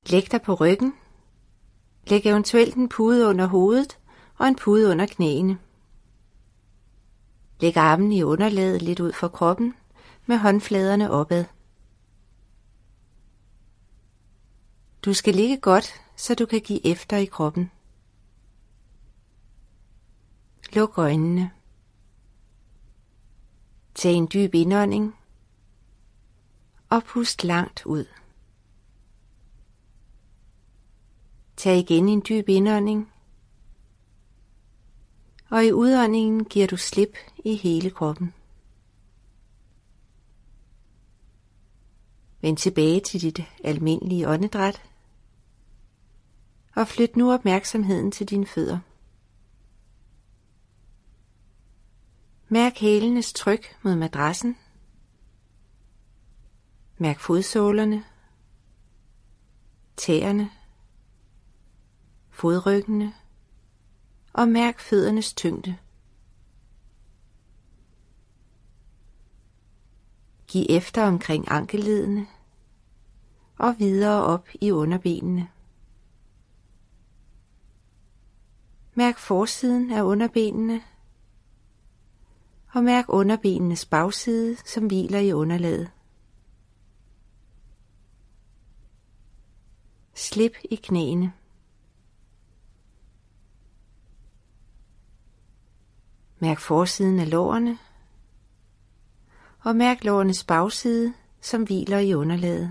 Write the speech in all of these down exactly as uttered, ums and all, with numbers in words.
Læg dig på ryggen. Læg eventuelt en pude under hovedet og en pude under knæene. Læg armen i underlaget lidt ud for kroppen med håndfladerne opad. Du skal ligge godt, så du kan give efter i kroppen. Luk øjnene. Tag en dyb indånding og pust langt ud. Tag igen en dyb indånding, og i udåndingen giver du slip i hele kroppen. Vend tilbage til dit almindelige åndedræt, og flyt nu opmærksomheden til dine fødder. Mærk hælenes tryk mod madrassen. Mærk fodsålerne, tæerne, fodryggene og mærk føddernes tyngde. Giv efter omkring ankelledene og videre op i underbenene. Mærk forsiden af underbenene og mærk underbenenes bagside, som hviler i underlaget. Slip i knæene. Mærk forsiden af lårene og mærk lårenes bagside, som hviler i underlaget.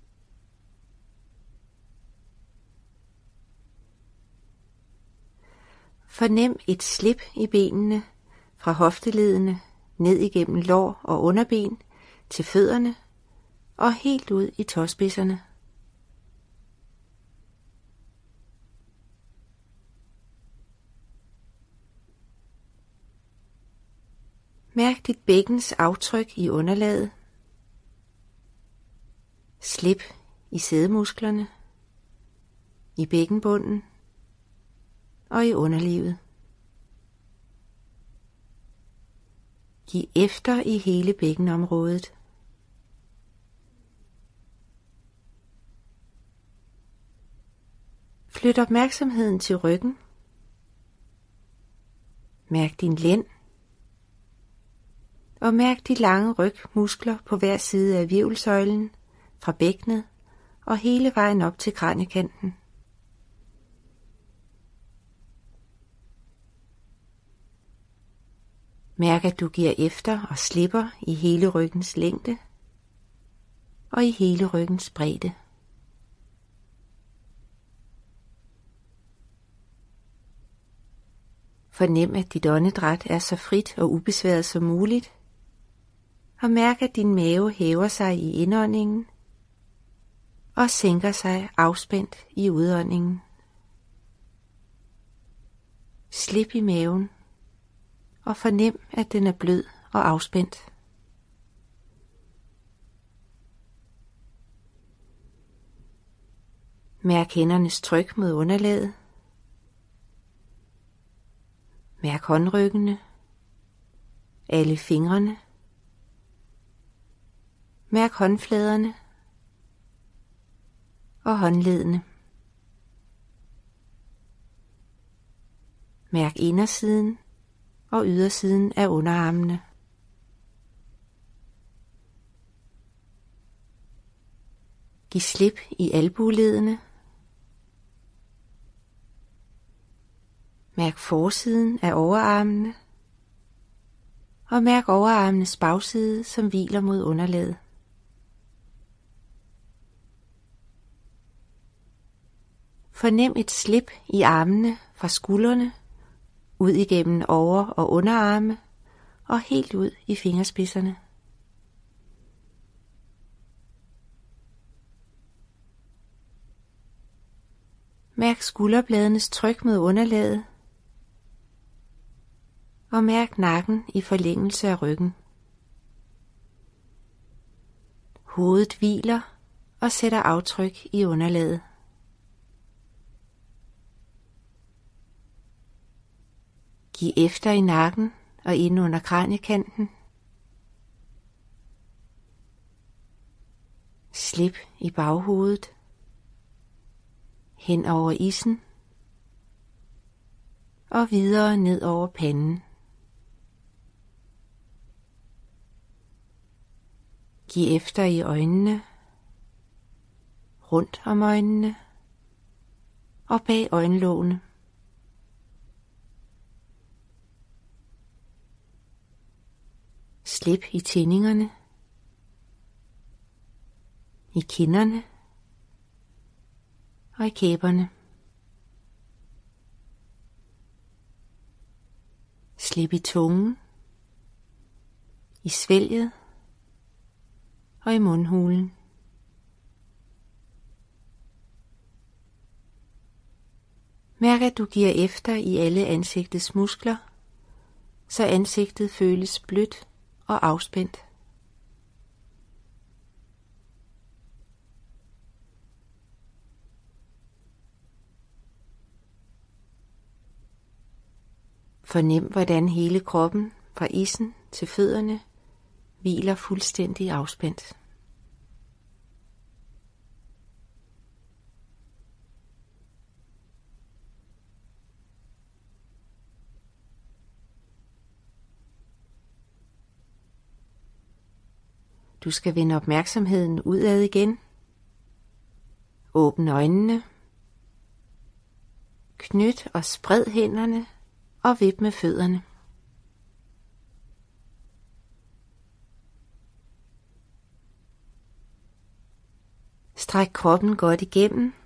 Fornem et slip i benene fra hofteledene ned igennem lår og underben til fødderne og helt ud i tåspidserne. Mærk dit bækkens aftryk i underlaget. Slip i sædemusklerne, i bækkenbunden og i underlivet. Giv efter i hele bækkenområdet. Flyt opmærksomheden til ryggen. Mærk din lænd. Og mærk de lange rygmuskler på hver side af hvirvelsøjlen, fra bækkenet og hele vejen op til kraniekanten. Mærk, at du giver efter og slipper i hele ryggens længde og i hele ryggens bredde. Fornem, at dit åndedræt er så frit og ubesværet som muligt, og mærk, at din mave hæver sig i indåndingen og sænker sig afspændt i udåndingen. Slip i maven og fornem, at den er blød og afspændt. Mærk hændernes tryk mod underlaget. Mærk håndryggene, alle fingrene. Mærk håndfladerne og håndledene. Mærk indersiden og ydersiden af underarmene. Giv slip i albueledene. Mærk forsiden af overarmene. Og mærk overarmenes bagside, som hviler mod underlaget. Fornem et slip i armene fra skuldrene, ud igennem over- og underarme og helt ud i fingerspidserne. Mærk skulderbladenes tryk mod underlaget og mærk nakken i forlængelse af ryggen. Hovedet hviler og sætter aftryk i underlaget. Giv efter i nakken og ind under kraniekanten. Slip i baghovedet. hen over issen og videre ned over panden. Giv efter i øjnene, rundt om øjnene og bag øjenlågene. Slip i tindingerne, i kinderne og i kæberne. Slip i tungen, i svælget og i mundhulen. Mærk, at du giver efter i alle ansigtets muskler, så ansigtet føles blødt og afspændt. Fornem, hvordan hele kroppen fra issen til fødderne hviler fuldstændig afspændt. Du skal vende opmærksomheden udad igen. Åbn øjnene. Knyt og spred hænderne og vip med fødderne. Stræk kroppen godt igennem